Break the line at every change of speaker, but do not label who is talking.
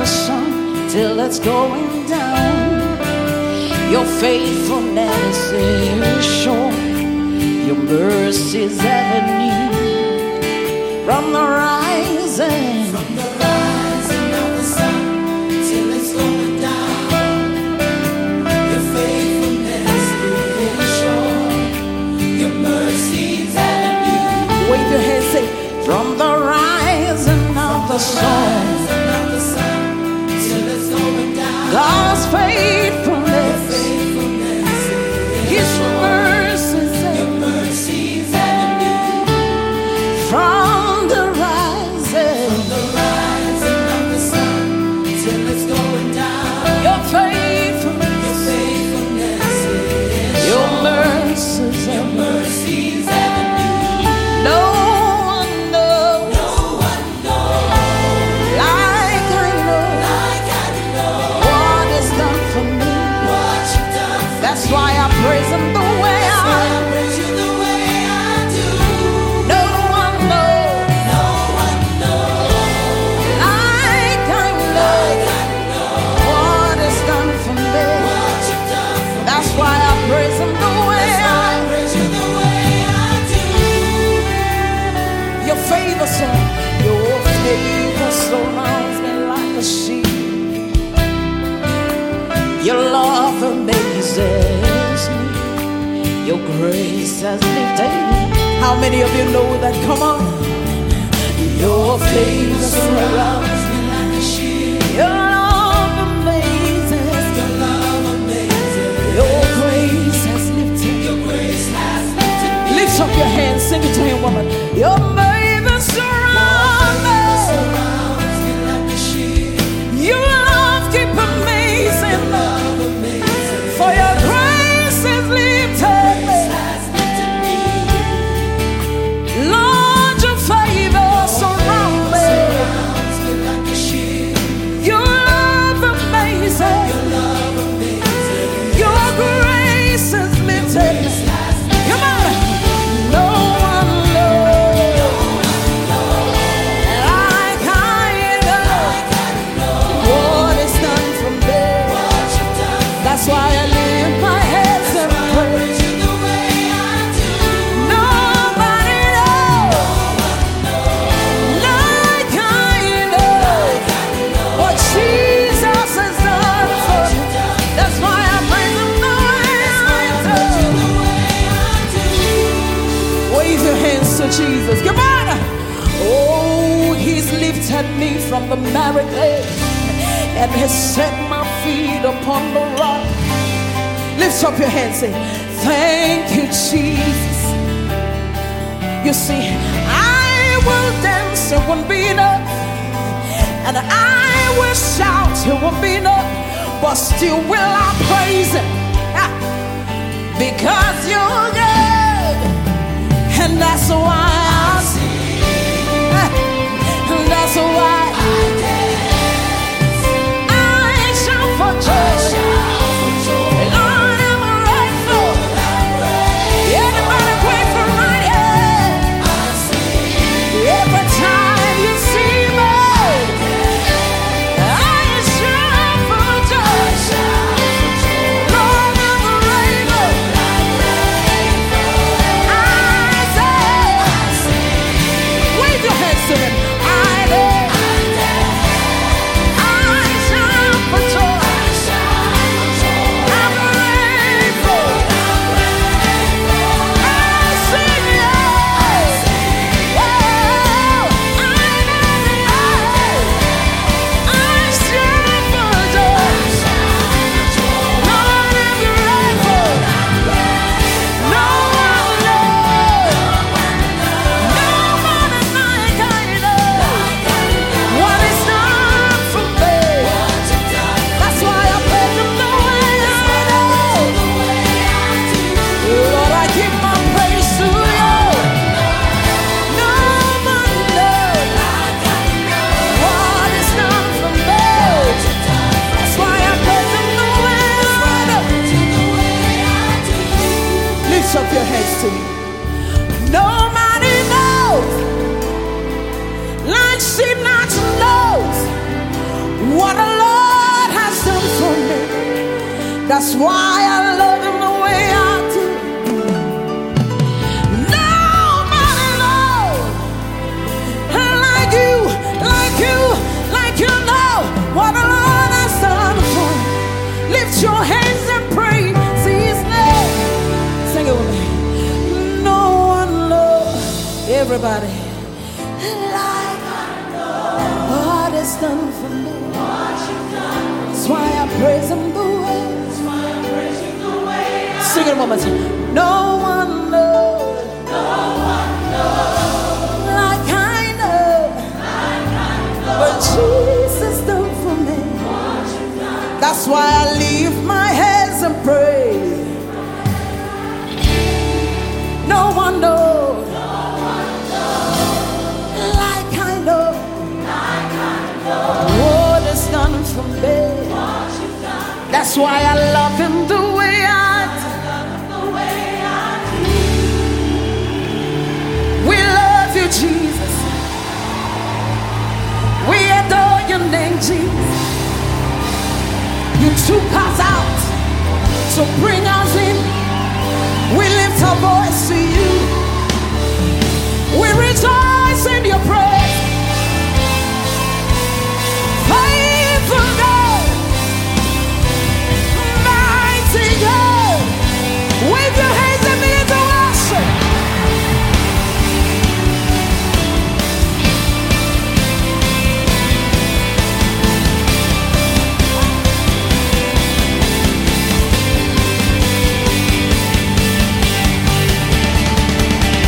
sun till it's going down. Your faithfulness is sure. Your mercies ever new. From the rising
of the sun till it's going down. Your faithfulness is sure. Your mercies ever new.
wave your hands, say, from the rising of the sun
till it's going down.
God's faithfulness, His mercies
ever new.
from the rising
of the sun till it's going down.
your faithfulness, your mercies
ever new.
no one knows like I know what is done for me. That's why I praise Him the way I do. No one knows like I know what is done for me. That's why I praise Him the way Your favor, sir, your favor surrounds me like a shield. Your love amazes me. Your grace has lifted me. How many of you know that? Come on. Your favor surrounds me like a shield. Your love amazes. Your grace has lifted me. Lift up your hands, sing it to Him, woman. Your favor surrounds me. Your love keep amazing me. For your grace has lifted me. Lord, your favor surround me. Your love amazing. Your grace has lifted me. Come on. No one knows like I know what is done for me. That's why I lift my hands and pray. Nobody knows like I know what Jesus has done for me. That's why I praise Him the way I do. Wave your hands to Jesus. Come on. Oh, He's lifted me from the married clay and has set my feet upon the rock. Lift up your hands, say, thank you, Jesus. You see, I will dance, it won't be enough, and I will shout, it won't be enough, but still will I praise Him, because you're good, and that's why I sing, and that's why I shout for joy. Lord, I'm grateful. Anybody grateful right here? Every time you see me, I shout for joy. Lord, I'm grateful. I say, wave your hands to Him. I That's why I love him the way I do. Nobody knows like you, like you, like you know what the Lord has done for me. Lift your hands and praise His name. Sing it with me. No one knows, everybody, like I know what has done for me. That's why I praise Him the way. Sing it one more time. No one knows, like I know, what Jesus done for me. That's why I lift my hands and pray. No one knows, like I know, what is done for me. That's why I love Him the way I do. We love you, Jesus. We adore your name, Jesus. You took us out to bring us in. We lift our voice to you. We rejoice.